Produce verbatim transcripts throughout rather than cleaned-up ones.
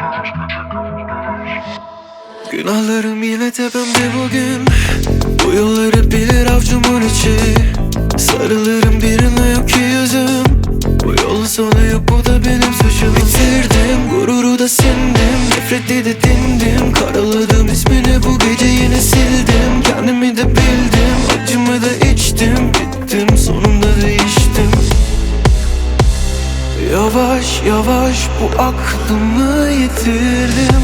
Günahlarım yine tepemde bugün. Bu yolları bilir avcumun içi. Sarılırım birine yok ki yüzüm. Bu yolun sonu yok, bu da benim suçum. Bitirdim, gururu da sindim. Nefreti de dindim. Karaladım ismini, bu gece yine sildim. Kendimi de bildim, acımı da içtim. Bittim, sonunda değiştim. Yavaş yavaş bu aklımı yitirdim.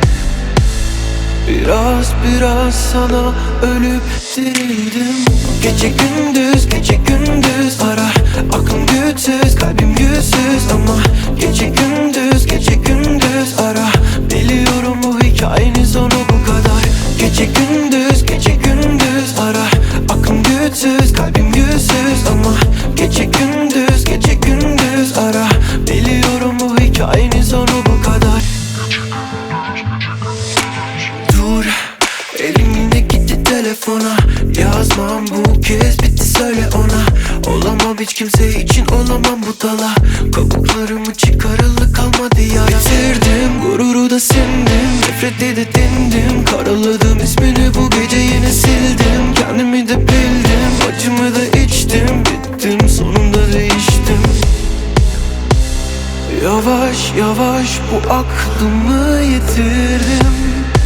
Biraz biraz sana ölüp dirildim. Gece gündüz, gece gündüz ara. Aklım güçsüz, kalbim yüzsüz ama gece gündüz, gece gündüz ara. Biliyorum bu hikayenin sonu bu kadar. Gece gündüz, gece gündüz ara. Aklım güçsüz, kalbim yüzsüz ama gece gündüz, gece gündüz ara. Biliyorum bu hikayenin sonu bu kadar. Dur, elim yine gitti telefona. Yazmam bu kez, bitti söyle ona. Olamam hiç kimse için, olamam bu dala. Kabuklarımı çıkaralı kalmadı ya. Bitirdim, gururu da sindim. Nefreti de dindim. Karaladım ismini, bu gece yine sildim. Kendimi de bildim, acımı da içtim. Bittim, sonunda değiştim. Yavaş yavaş bu aklımı yitirdim.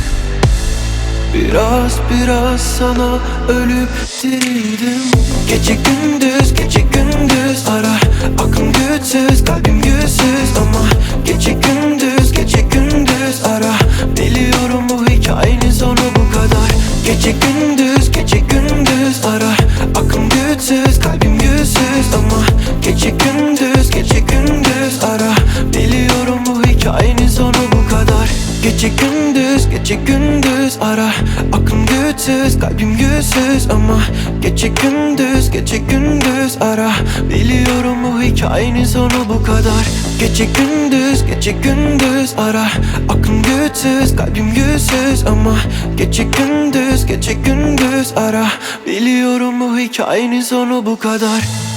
Biraz biraz sana ölüp dirildim. Gece gündüz, gece gündüz ara. Aklım güçsüz, kalbim yüzsüz ama gece gündüz, gece gündüz ara. Biliyorum bu hikayenin sonu bu kadar. Gece gündüz, gece gündüz ara. Aklım güçsüz, kalbim yüzsüz ama gece gündüz, gece gündüz ara. Biliyorum bu hikayenin sonu bu kadar. Gece gündüz, gece gündüz ara. Aklım güçsüz, kalbim yüzsüz ama gece gündüz, gece gündüz ara. Biliyorum bu hikayenin sonu bu kadar. Gece gündüz, gece gündüz ara. Aklım güçsüz, kalbim yüzsüz ama gece gündüz, gece gündüz ara. Biliyorum bu hikayenin sonu bu kadar.